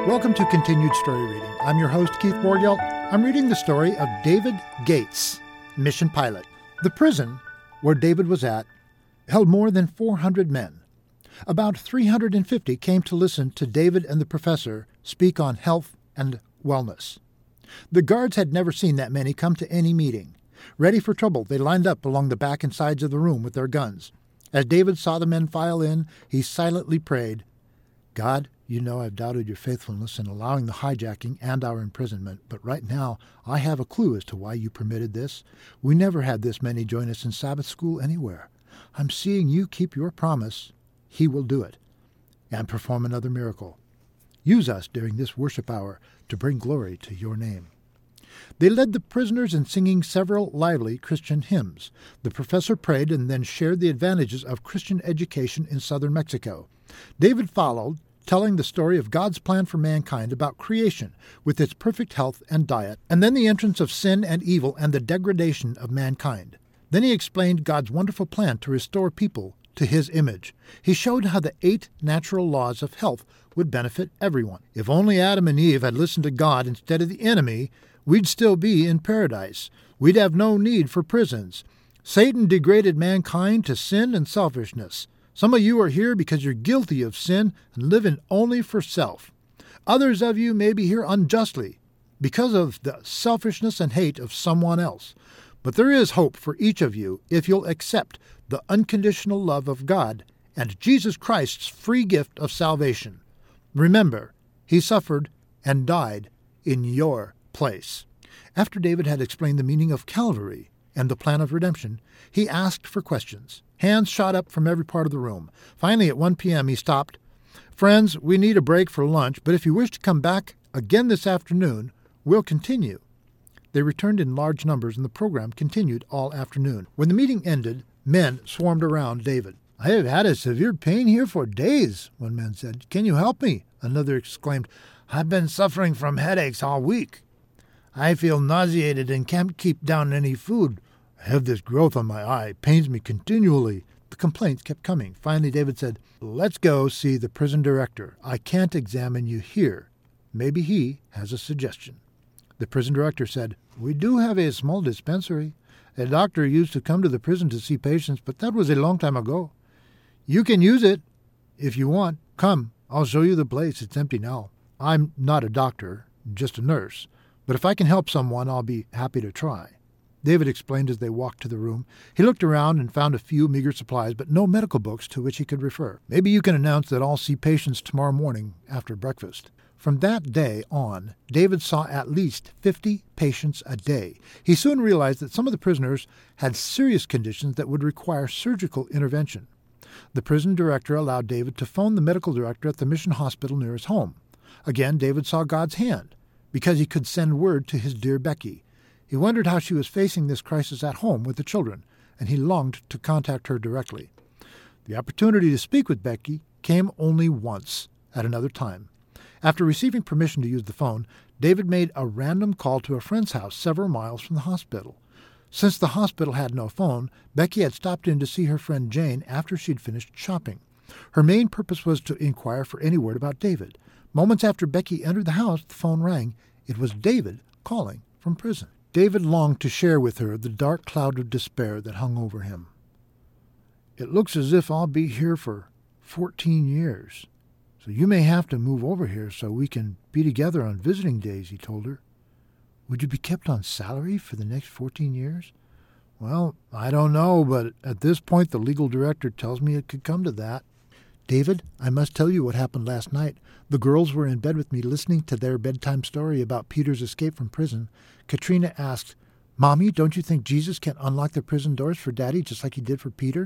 Welcome to Continued Story Reading. I'm your host, Keith Borgelt. I'm reading the story of David Gates, mission pilot. The prison where David was at held more than 400 men. About 350 came to listen to David and the professor speak on health and wellness. The guards had never seen that many come to any meeting. Ready for trouble, they lined up along the back and sides of the room with their guns. As David saw the men file in, he silently prayed, "God, you know I've doubted your faithfulness in allowing the hijacking and our imprisonment, but right now I have a clue as to why you permitted this. We never had this many join us in Sabbath school anywhere. I'm seeing you keep your promise. He will do it and perform another miracle. Use us during this worship hour to bring glory to your name." They led the prisoners in singing several lively Christian hymns. The professor prayed and then shared the advantages of Christian education in southern Mexico. David followed, telling the story of God's plan for mankind about creation with its perfect health and diet, and then the entrance of sin and evil and the degradation of mankind. Then he explained God's wonderful plan to restore people to his image. He showed how the 8 natural laws of health would benefit everyone. If only Adam and Eve had listened to God instead of the enemy, we'd still be in paradise. We'd have no need for prisons. Satan degraded mankind to sin and selfishness. Some of you are here because you're guilty of sin and living only for self. Others of you may be here unjustly because of the selfishness and hate of someone else. But there is hope for each of you if you'll accept the unconditional love of God and Jesus Christ's free gift of salvation. Remember, he suffered and died in your place. After David had explained the meaning of Calvary and the plan of redemption, he asked for questions. Hands shot up from every part of the room. Finally, at 1 p.m., he stopped. "Friends, we need a break for lunch, but if you wish to come back again this afternoon, we'll continue." They returned in large numbers, and the program continued all afternoon. When the meeting ended, men swarmed around David. "I have had a severe pain here for days," one man said. "Can you help me?" Another exclaimed, "I've been suffering from headaches all week. I feel nauseated and can't keep down any food. I have this growth on my eye. It pains me continually." The complaints kept coming. Finally, David said, "Let's go see the prison director. I can't examine you here. Maybe he has a suggestion." The prison director said, "We do have a small dispensary. A doctor used to come to the prison to see patients, but that was a long time ago. You can use it if you want. Come, I'll show you the place. It's empty now. I'm not a doctor, just a nurse. But if I can help someone, I'll be happy to try." David explained as they walked to the room. He looked around and found a few meager supplies, but no medical books to which he could refer. "Maybe you can announce that I'll see patients tomorrow morning after breakfast." From that day on, David saw at least 50 patients a day. He soon realized that some of the prisoners had serious conditions that would require surgical intervention. The prison director allowed David to phone the medical director at the mission hospital near his home. Again, David saw God's hand, because he could send word to his dear Becky. He wondered how she was facing this crisis at home with the children, and he longed to contact her directly. The opportunity to speak with Becky came only once, at another time. After receiving permission to use the phone, David made a random call to a friend's house several miles from the hospital. Since the hospital had no phone, Becky had stopped in to see her friend Jane after she'd finished shopping. Her main purpose was to inquire for any word about David. Moments after Becky entered the house, the phone rang. It was David calling from prison. David longed to share with her the dark cloud of despair that hung over him. "It looks as if I'll be here for 14 years. So you may have to move over here so we can be together on visiting days," he told her. "Would you be kept on salary for the next 14 years? "Well, I don't know, but at this point the legal director tells me it could come to that." "David, I must tell you what happened last night. The girls were in bed with me listening to their bedtime story about Peter's escape from prison. Katrina asked, 'Mommy, don't you think Jesus can unlock the prison doors for Daddy just like he did for Peter?'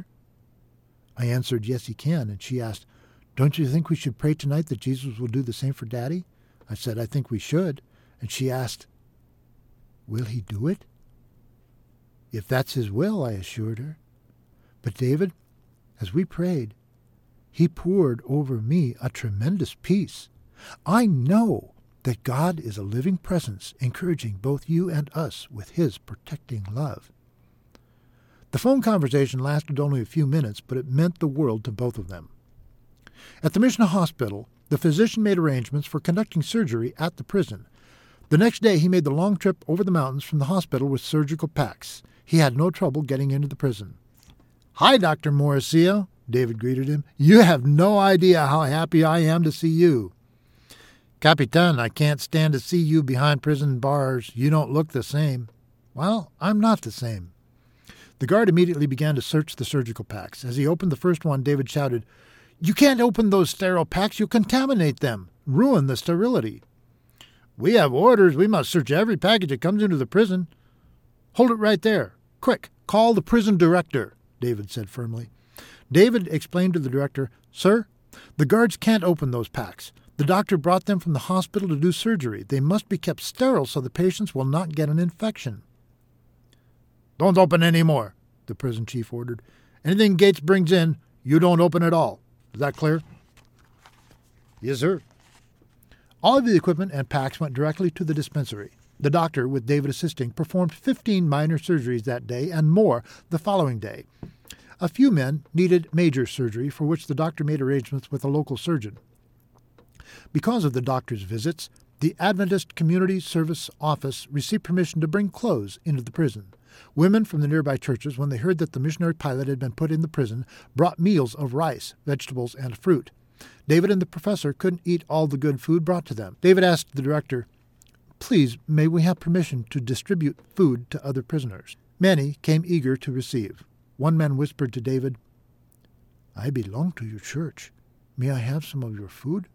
I answered, 'Yes, he can.' And she asked, 'Don't you think we should pray tonight that Jesus will do the same for Daddy?' I said, 'I think we should.' And she asked, 'Will he do it?' 'If that's his will,' I assured her. But David, as we prayed, he poured over me a tremendous peace. I know that God is a living presence, encouraging both you and us with his protecting love." The phone conversation lasted only a few minutes, but it meant the world to both of them. At the mission hospital, The physician made arrangements for conducting surgery at the prison. The next day he made the long trip over the mountains from the hospital with surgical packs. He had no trouble getting into the prison. "Hi, Dr. Mauricio," David greeted him. "You have no idea how happy I am to see you." "Capitan, I can't stand to see you behind prison bars. You don't look the same." "Well, I'm not the same." The guard immediately began to search the surgical packs. As he opened the first one, David shouted, "You can't open those sterile packs. You'll contaminate them, ruin the sterility." "We have orders. We must search every package that comes into the prison." "Hold it right there. Quick, call the prison director," David said firmly. David explained to the director, "Sir, the guards can't open those packs. The doctor brought them from the hospital to do surgery. They must be kept sterile so the patients will not get an infection." "Don't open any more," the prison chief ordered. "Anything Gates brings in, you don't open at all. Is that clear?" "Yes, sir." All of the equipment and packs went directly to the dispensary. The doctor, with David assisting, performed 15 minor surgeries that day and more the following day. A few men needed major surgery, for which the doctor made arrangements with a local surgeon. Because of the doctor's visits, the Adventist Community Service Office received permission to bring clothes into the prison. Women from the nearby churches, when they heard that the missionary pilot had been put in the prison, brought meals of rice, vegetables, and fruit. David and the professor couldn't eat all the good food brought to them. David asked the director, "Please, may we have permission to distribute food to other prisoners?" Many came eager to receive. One man whispered to David, "I belong to your church. May I have some of your food?"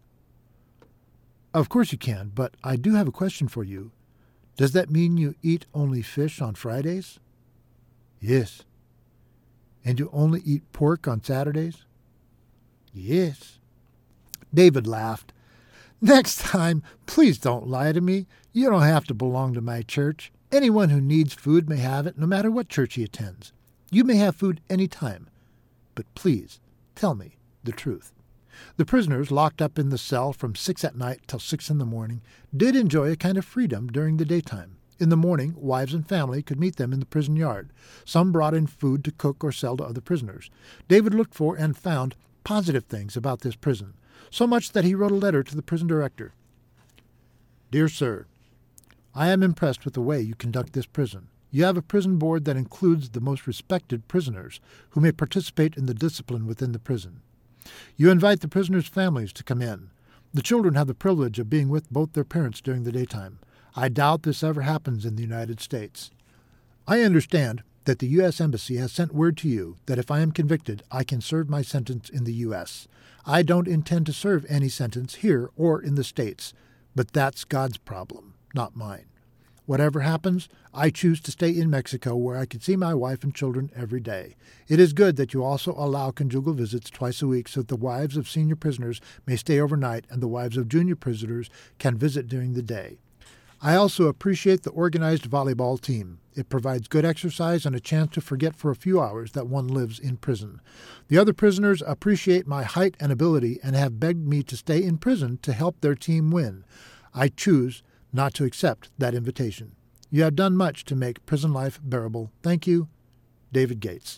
"Of course you can, but I do have a question for you. Does that mean you eat only fish on Fridays?" "Yes." "And you only eat pork on Saturdays?" "Yes." David laughed. "Next time, please don't lie to me. You don't have to belong to my church. Anyone who needs food may have it, no matter what church he attends. You may have food any time. But please, tell me the truth." The prisoners, locked up in the cell from 6 at night till 6 in the morning, did enjoy a kind of freedom during the daytime. In the morning, wives and family could meet them in the prison yard. Some brought in food to cook or sell to other prisoners. David looked for and found positive things about this prison, so much that he wrote a letter to the prison director. "Dear Sir, I am impressed with the way you conduct this prison. You have a prison board that includes the most respected prisoners who may participate in the discipline within the prison. You invite the prisoners' families to come in. The children have the privilege of being with both their parents during the daytime. I doubt this ever happens in the United States. I understand that the U.S. Embassy has sent word to you that if I am convicted, I can serve my sentence in the U.S. I don't intend to serve any sentence here or in the States, but that's God's problem, not mine. Whatever happens, I choose to stay in Mexico where I can see my wife and children every day. It is good that you also allow conjugal visits twice a week so that the wives of senior prisoners may stay overnight and the wives of junior prisoners can visit during the day. I also appreciate the organized volleyball team. It provides good exercise and a chance to forget for a few hours that one lives in prison. The other prisoners appreciate my height and ability and have begged me to stay in prison to help their team win. I choose not to accept that invitation. You have done much to make prison life bearable. Thank you, David Gates.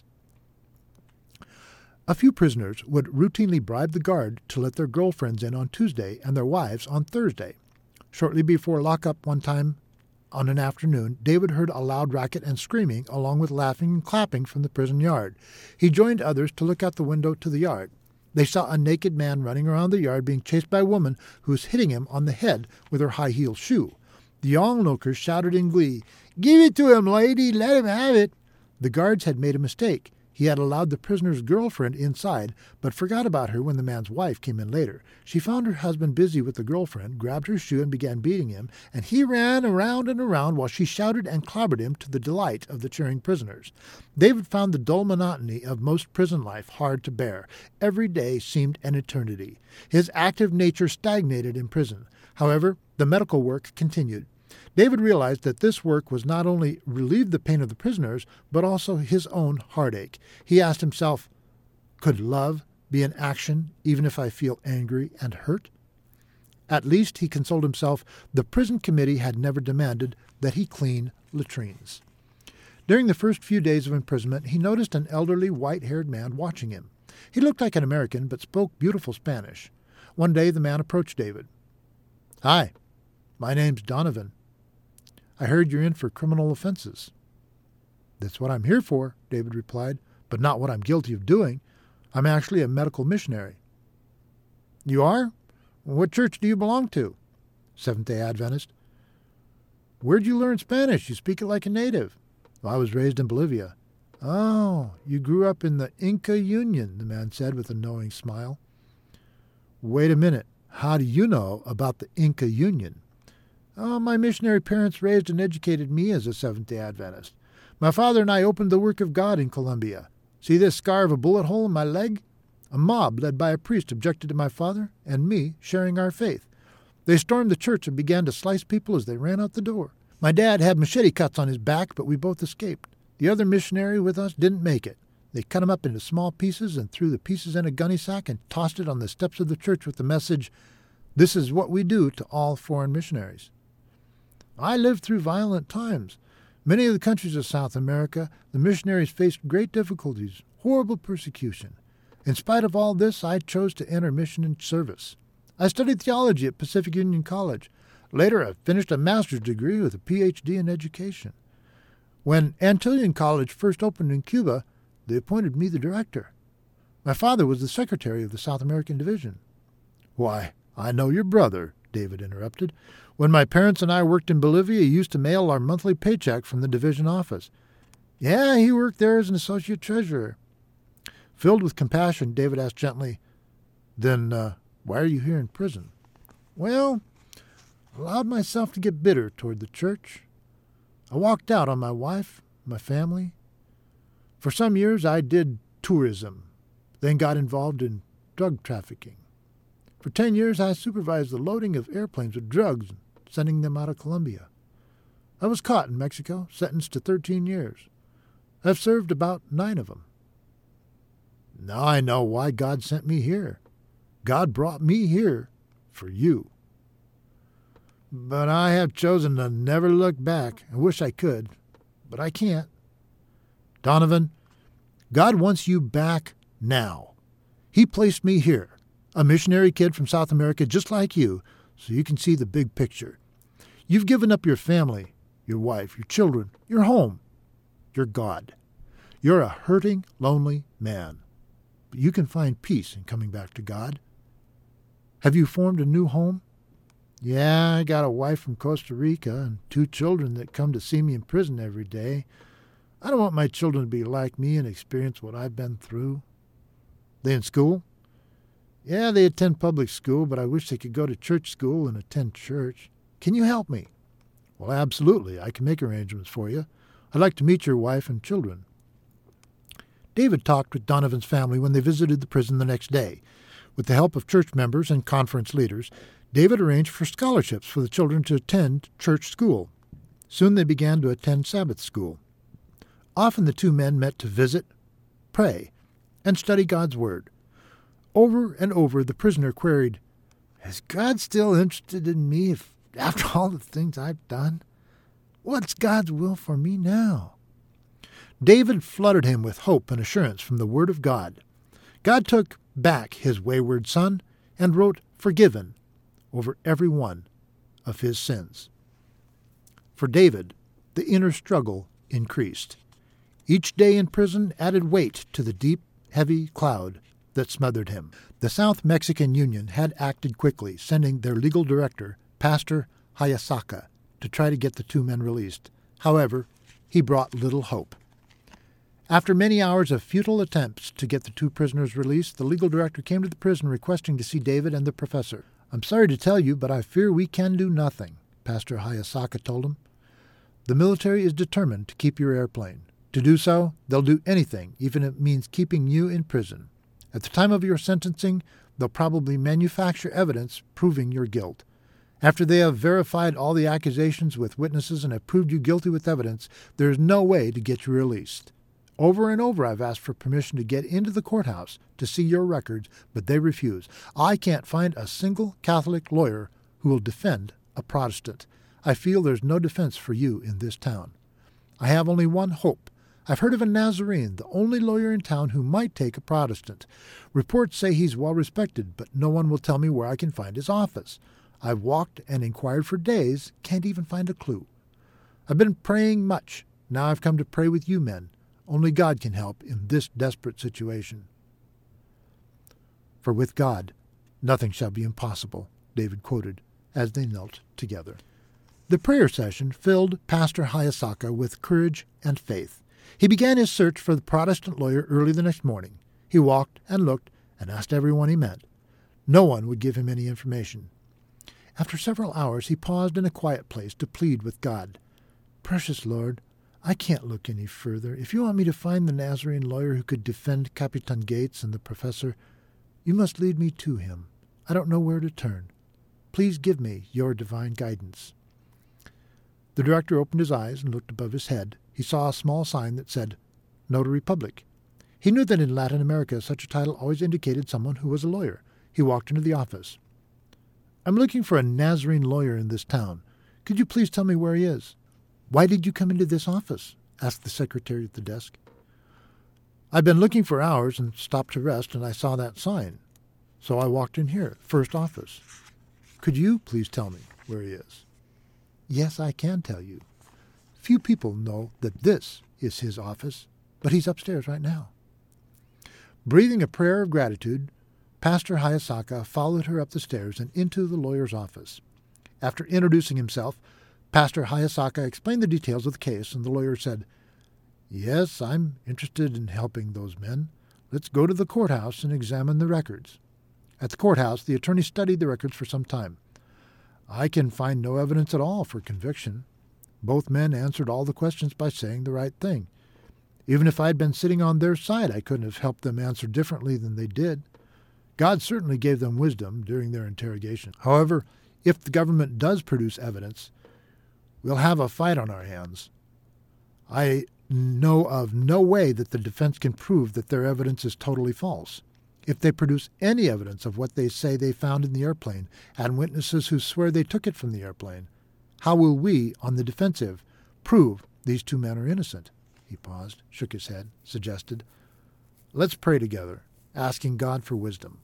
A few prisoners would routinely bribe the guard to let their girlfriends in on Tuesday and their wives on Thursday. Shortly before lockup one time on an afternoon, David heard a loud racket and screaming, along with laughing and clapping from the prison yard. He joined others to look out the window to the yard. They saw a naked man running around the yard being chased by a woman who was hitting him on the head with her high-heeled shoe. The onlookers shouted in glee, "Give it to him, lady! Let him have it!" The guards had made a mistake. He had allowed the prisoner's girlfriend inside, but forgot about her when the man's wife came in later. She found her husband busy with the girlfriend, grabbed her shoe and began beating him, and he ran around and around while she shouted and clobbered him to the delight of the cheering prisoners. David found the dull monotony of most prison life hard to bear. Every day seemed an eternity. His active nature stagnated in prison. However, the medical work continued. David realized that this work was not only relieve the pain of the prisoners, but also his own heartache. He asked himself, could love be an action even if I feel angry and hurt? At least, he consoled himself, the prison committee had never demanded that he clean latrines. During the first few days of imprisonment, he noticed an elderly white-haired man watching him. He looked like an American, but spoke beautiful Spanish. One day the man approached David. "Hi, my name's Donovan. I heard you're in for criminal offenses." "That's what I'm here for," David replied, "but not what I'm guilty of doing. I'm actually a medical missionary." "You are? What church do you belong to?" "Seventh-day Adventist." "Where'd you learn Spanish? You speak it like a native." "I was raised in Bolivia." "Oh, you grew up in the Inca Union," the man said with a knowing smile. "Wait a minute. How do you know about the Inca Union?" "Oh, my missionary parents raised and educated me as a Seventh-day Adventist. My father and I opened the work of God in Colombia. See this scar of a bullet hole in my leg? A mob led by a priest objected to my father and me sharing our faith. They stormed the church and began to slice people as they ran out the door. My dad had machete cuts on his back, but we both escaped. The other missionary with us didn't make it. They cut him up into small pieces and threw the pieces in a gunny sack and tossed it on the steps of the church with the message, 'This is what we do to all foreign missionaries.' I lived through violent times. Many of the countries of South America, the missionaries faced great difficulties, horrible persecution. In spite of all this, I chose to enter mission and service. I studied theology at Pacific Union College. Later, I finished a master's degree with a Ph.D. in education. When Antillean College first opened in Cuba, they appointed me the director. My father was the secretary of the South American Division." "Why, I know your brother," David interrupted. "When my parents and I worked in Bolivia, he used to mail our monthly paycheck from the division office." "Yeah, he worked there as an associate treasurer." Filled with compassion, David asked gently, "Then why are you here in prison?" "Well, I allowed myself to get bitter toward the church. I walked out on my wife, my family. For some years I did tourism, then got involved in drug trafficking. For 10 years I supervised the loading of airplanes with drugs and sending them out of Colombia. I was caught in Mexico, sentenced to 13 years. I've served about 9 of them. Now I know why God sent me here. God brought me here for you. But I have chosen to never look back. I wish I could, but I can't. Donovan, God wants you back now. He placed me here, a missionary kid from South America just like you, so you can see the big picture. You've given up your family, your wife, your children, your home, your God. You're a hurting, lonely man, but you can find peace in coming back to God. Have you formed a new home? Yeah, I got a wife from Costa Rica and 2 children that come to see me in prison every day. I don't want my children to be like me and experience what I've been through. They in school? Yeah, they attend public school, but I wish they could go to church school and attend church. Can you help me? Well, absolutely. I can make arrangements for you. I'd like to meet your wife and children. David talked with Donovan's family when they visited the prison the next day. With the help of church members and conference leaders, David arranged for scholarships for the children to attend church school. Soon they began to attend Sabbath school. Often the 2 men met to visit, pray, and study God's Word. Over and over the prisoner queried, "Is God still interested in me after all the things I've done? What's God's will for me now?" David flooded him with hope and assurance from the Word of God. God took back his wayward son and wrote "forgiven" over every one of his sins. For David, the inner struggle increased. Each day in prison added weight to the deep, heavy cloud that smothered him. The South Mexican Union had acted quickly, sending their legal director, Pastor Hayasaka, to try to get the 2 men released. However, he brought little hope. After many hours of futile attempts to get the 2 prisoners released, the legal director came to the prison requesting to see David and the professor. "I'm sorry to tell you, but I fear we can do nothing," Pastor Hayasaka told him. "The military is determined to keep your airplane. To do so, they'll do anything, even if it means keeping you in prison. At the time of your sentencing, they'll probably manufacture evidence proving your guilt. After they have verified all the accusations with witnesses and have proved you guilty with evidence, there is no way to get you released. Over and over I've asked for permission to get into the courthouse to see your records, but they refuse. I can't find a single Catholic lawyer who will defend a Protestant. I feel there's no defense for you in this town. I have only one hope, I've heard of a Nazarene, the only lawyer in town who might take a Protestant. Reports say he's well respected, but no one will tell me where I can find his office. I've walked and inquired for days, can't even find a clue. I've been praying much. Now I've come to pray with you men. Only God can help in this desperate situation. For with God, nothing shall be impossible, David quoted as they knelt together. The prayer session filled Pastor Hayasaka with courage and faith. He began his search for the Protestant lawyer early the next morning. He walked and looked and asked everyone he met. No one would give him any information. After several hours, he paused in a quiet place to plead with God. Precious Lord, I can't look any further. If you want me to find the Nazarene lawyer who could defend Capitan Gates and the professor, you must lead me to him. I don't know where to turn. Please give me your divine guidance. The director opened his eyes and looked above his head. He saw a small sign that said, Notary Public. He knew that in Latin America such a title always indicated someone who was a lawyer. He walked into the office. I'm looking for a Nazarene lawyer in this town. Could you please tell me where he is? Why did you come into this office? Asked the secretary at the desk. I've been looking for hours and stopped to rest, and I saw that sign. So I walked in here, first office. Could you please tell me where he is? Yes, I can tell you. Few people know that this is his office, but he's upstairs right now. Breathing a prayer of gratitude, Pastor Hayasaka followed her up the stairs and into the lawyer's office. After introducing himself, Pastor Hayasaka explained the details of the case, and the lawyer said, Yes, I'm interested in helping those men. Let's go to the courthouse and examine the records. At the courthouse, the attorney studied the records for some time. I can find no evidence at all for conviction. Both men answered all the questions by saying the right thing. Even if I'd been sitting on their side, I couldn't have helped them answer differently than they did. God certainly gave them wisdom during their interrogation. However, if the government does produce evidence, we'll have a fight on our hands. I know of no way that the defense can prove that their evidence is totally false. If they produce any evidence of what they say they found in the airplane, and witnesses who swear they took it from the airplane, how will we, on the defensive, prove these two men are innocent? He paused, shook his head, suggested, Let's pray together, asking God for wisdom.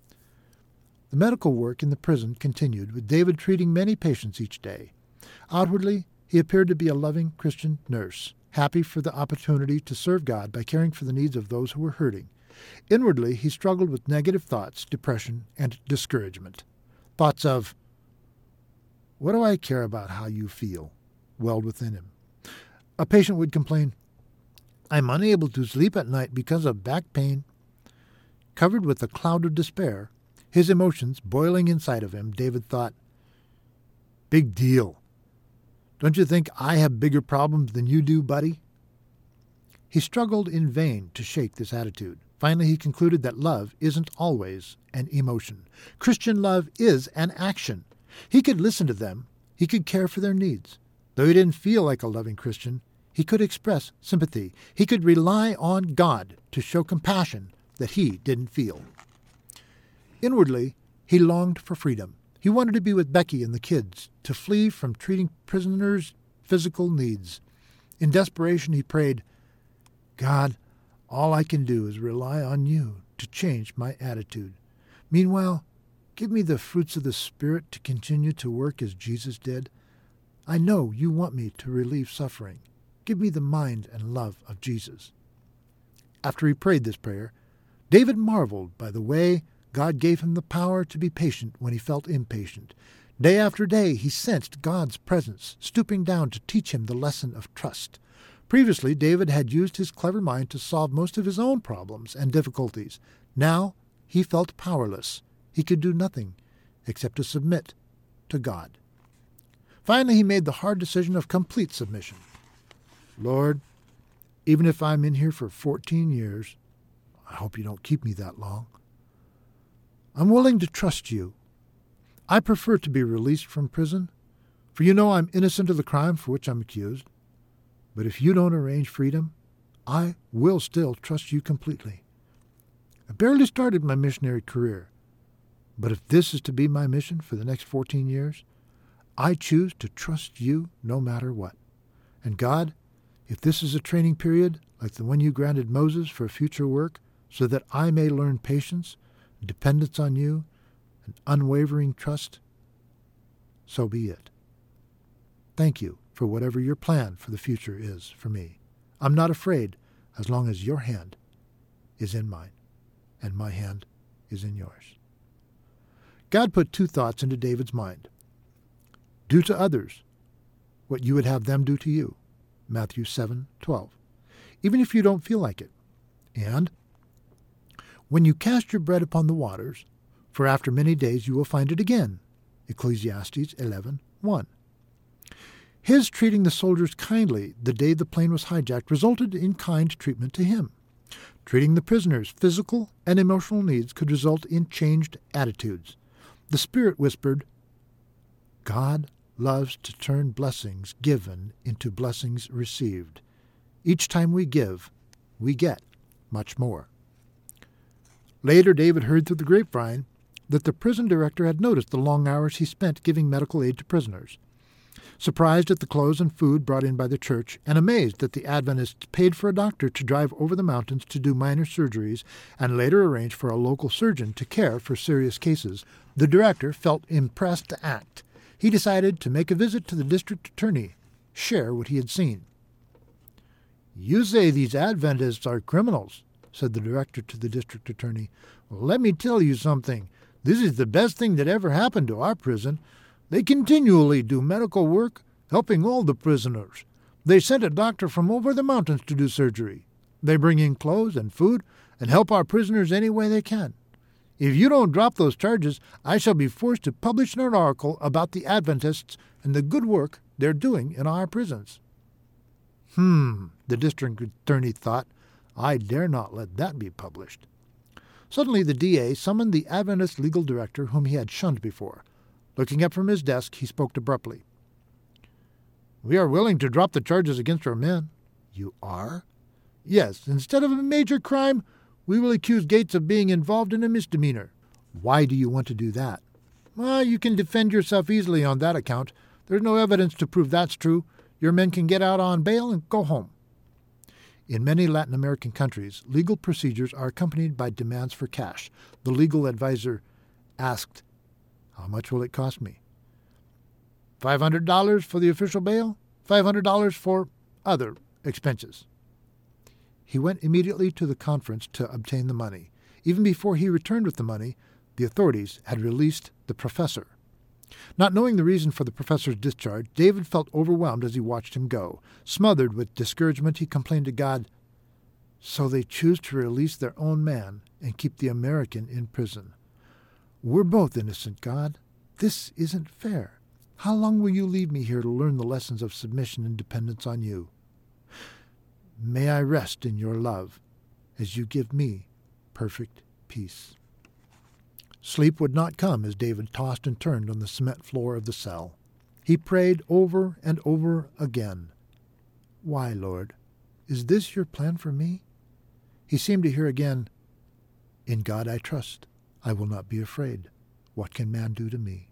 The medical work in the prison continued, with David treating many patients each day. Outwardly, he appeared to be a loving Christian nurse, happy for the opportunity to serve God by caring for the needs of those who were hurting. Inwardly, he struggled with negative thoughts, depression, and discouragement. Thoughts of, What do I care about how you feel? Welled within him. A patient would complain, I'm unable to sleep at night because of back pain. Covered with a cloud of despair, his emotions boiling inside of him, David thought, Big deal. Don't you think I have bigger problems than you do, buddy? He struggled in vain to shake this attitude. Finally, he concluded that love isn't always an emotion. Christian love is an action. He could listen to them. He could care for their needs. Though he didn't feel like a loving Christian, he could express sympathy. He could rely on God to show compassion that he didn't feel. Inwardly, he longed for freedom. He wanted to be with Becky and the kids, to flee from treating prisoners' physical needs. In desperation, he prayed, God, all I can do is rely on you to change my attitude. Meanwhile, give me the fruits of the Spirit to continue to work as Jesus did. I know you want me to relieve suffering. Give me the mind and love of Jesus. After he prayed this prayer, David marveled by the way God gave him the power to be patient when he felt impatient. Day after day, he sensed God's presence, stooping down to teach him the lesson of trust. Previously, David had used his clever mind to solve most of his own problems and difficulties. Now, he felt powerless. He could do nothing except to submit to God. Finally, he made the hard decision of complete submission. Lord, even if I'm in here for 14 years, I hope you don't keep me that long. I'm willing to trust you. I prefer to be released from prison, for you know I'm innocent of the crime for which I'm accused. But if you don't arrange freedom, I will still trust you completely. I barely started my missionary career, but if this is to be my mission for the next 14 years, I choose to trust you no matter what. And God, If this is a training period like the one you granted Moses for future work, so that I may learn patience, dependence on you, and unwavering trust, so be it. Thank you for whatever your plan for the future is for me. I'm not afraid as long as your hand is in mine and my hand is in yours. God put two thoughts into David's mind. Do to others what you would have them do to you. Matthew 7:12. Even if you don't feel like it. And when you cast your bread upon the waters, for after many days you will find it again. Ecclesiastes 11:1. His treating the soldiers kindly the day the plane was hijacked resulted in kind treatment to him. Treating the prisoners' physical and emotional needs could result in changed attitudes. The Spirit whispered, God loves to turn blessings given into blessings received. Each time we give, we get much more. Later, David heard through the grapevine that the prison director had noticed the long hours he spent giving medical aid to prisoners. Surprised at the clothes and food brought in by the church, and amazed that the Adventists paid for a doctor to drive over the mountains to do minor surgeries and later arrange for a local surgeon to care for serious cases, the director felt impressed to act. He decided to make a visit to the district attorney, share what he had seen. You say these Adventists are criminals, said the director to the district attorney. Well, let me tell you something. This is the best thing that ever happened to our prison. They continually do medical work, helping all the prisoners. They sent a doctor from over the mountains to do surgery. They bring in clothes and food and help our prisoners any way they can. If you don't drop those charges, I shall be forced to publish an article about the Adventists and the good work they're doing in our prisons. The district attorney thought, I dare not let that be published. Suddenly the DA summoned the Adventist legal director whom he had shunned before. Looking up from his desk, he spoke abruptly. We are willing to drop the charges against our men. You are? Yes. Instead of a major crime, we will accuse Gates of being involved in a misdemeanor. Why do you want to do that? You can defend yourself easily on that account. There's no evidence to prove that's true. Your men can get out on bail and go home. In many Latin American countries, legal procedures are accompanied by demands for cash. The legal advisor asked, How much will it cost me? $500 for the official bail, $500 for other expenses. He went immediately to the conference to obtain the money. Even before he returned with the money, the authorities had released the professor. Not knowing the reason for the professor's discharge, David felt overwhelmed as he watched him go. Smothered with discouragement, he complained to God, So they choose to release their own man and keep the American in prison. We're both innocent, God. This isn't fair. How long will you leave me here to learn the lessons of submission and dependence on you? May I rest in your love as you give me perfect peace. Sleep would not come as David tossed and turned on the cement floor of the cell. He prayed over and over again. Why, Lord? Is this your plan for me? He seemed to hear again, In God I trust. I will not be afraid. What can man do to me?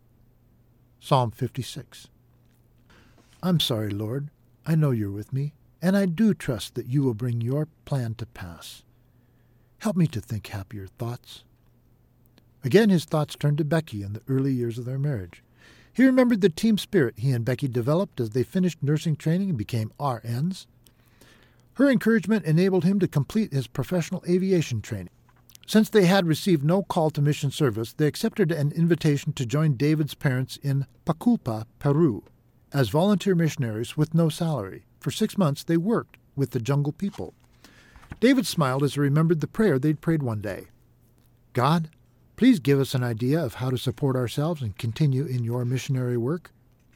Psalm 56. I'm sorry, Lord. I know you're with me, and I do trust that you will bring your plan to pass. Help me to think happier thoughts. Again his thoughts turned to Becky in the early years of their marriage. He remembered the team spirit he and Becky developed as they finished nursing training and became RNs. Her encouragement enabled him to complete his professional aviation training. Since they had received no call to mission service, they accepted an invitation to join David's parents in Paculpa, Peru, as volunteer missionaries with no salary. For 6 months they worked with the jungle people. David smiled as he remembered the prayer they'd prayed one day. God, please give us an idea of how to support ourselves and continue in your missionary work.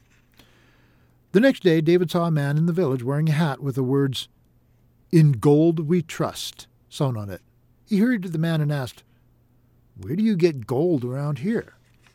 The next day, David saw a man in the village wearing a hat with the words, In gold we trust, sewn on it. He hurried to the man and asked, Where do you get gold around here?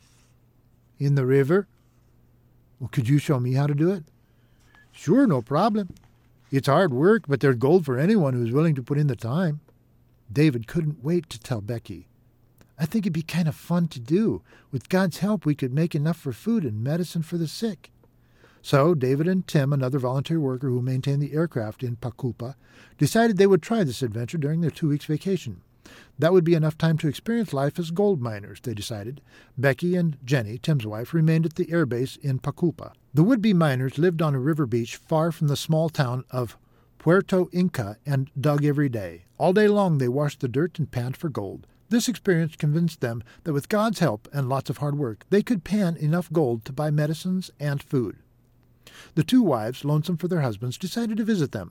In the river. Well, could you show me how to do it? Sure, no problem. It's hard work, but there's gold for anyone who's willing to put in the time. David couldn't wait to tell Becky. I think it'd be kind of fun to do. With God's help, we could make enough for food and medicine for the sick. So David and Tim, another volunteer worker who maintained the aircraft in Paculpa, decided they would try this adventure during their 2 weeks vacation. That would be enough time to experience life as gold miners, they decided. Becky and Jenny, Tim's wife, remained at the airbase in Paculpa. The would-be miners lived on a river beach far from the small town of Puerto Inca and dug every day. All day long they washed the dirt and panned for gold. This experience convinced them that with God's help and lots of hard work, they could pan enough gold to buy medicines and food. The two wives, lonesome for their husbands, decided to visit them.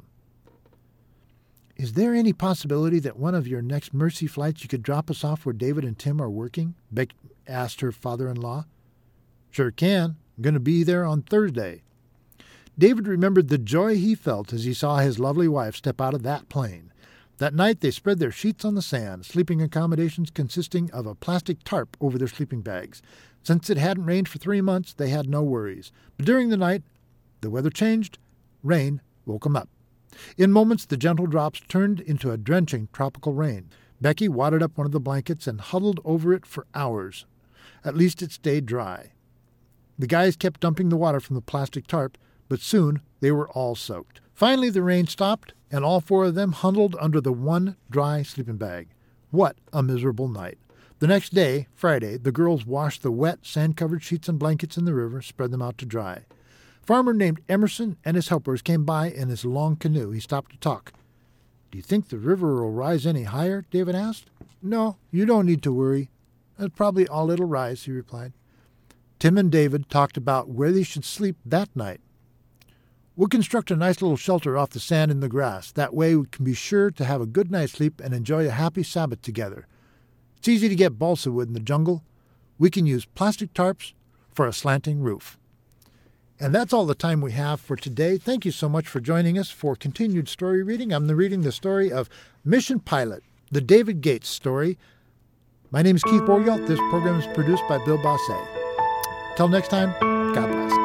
"Is there any possibility that one of your next Mercy flights you could drop us off where David and Tim are working?" Beck asked her father-in-law. "Sure can. I'm going to be there on Thursday." David remembered the joy he felt as he saw his lovely wife step out of that plane. That night they spread their sheets on the sand, sleeping accommodations consisting of a plastic tarp over their sleeping bags. Since it hadn't rained for 3 months, they had no worries. But during the night, the weather changed. Rain woke them up. In moments, the gentle drops turned into a drenching tropical rain. Becky wadded up one of the blankets and huddled over it for hours. At least it stayed dry. The guys kept dumping the water from the plastic tarp, but soon they were all soaked. Finally, the rain stopped, and all 4 of them huddled under the one dry sleeping bag. What a miserable night. The next day, Friday, the girls washed the wet, sand-covered sheets and blankets in the river, spread them out to dry. A farmer named Emerson and his helpers came by in his long canoe. He stopped to talk. "Do you think the river will rise any higher?" David asked. "No, you don't need to worry. That's probably all it'll rise," he replied. Tim and David talked about where they should sleep that night. "We'll construct a nice little shelter off the sand and the grass. That way we can be sure to have a good night's sleep and enjoy a happy Sabbath together. It's easy to get balsa wood in the jungle. We can use plastic tarps for a slanting roof." And that's all the time we have for today. Thank you so much for joining us for continued story reading. I'm reading the story of Mission Pilot, the David Gates story. My name is Keith Bourgault. This program is produced by Bill Bosse. Till next time, God bless.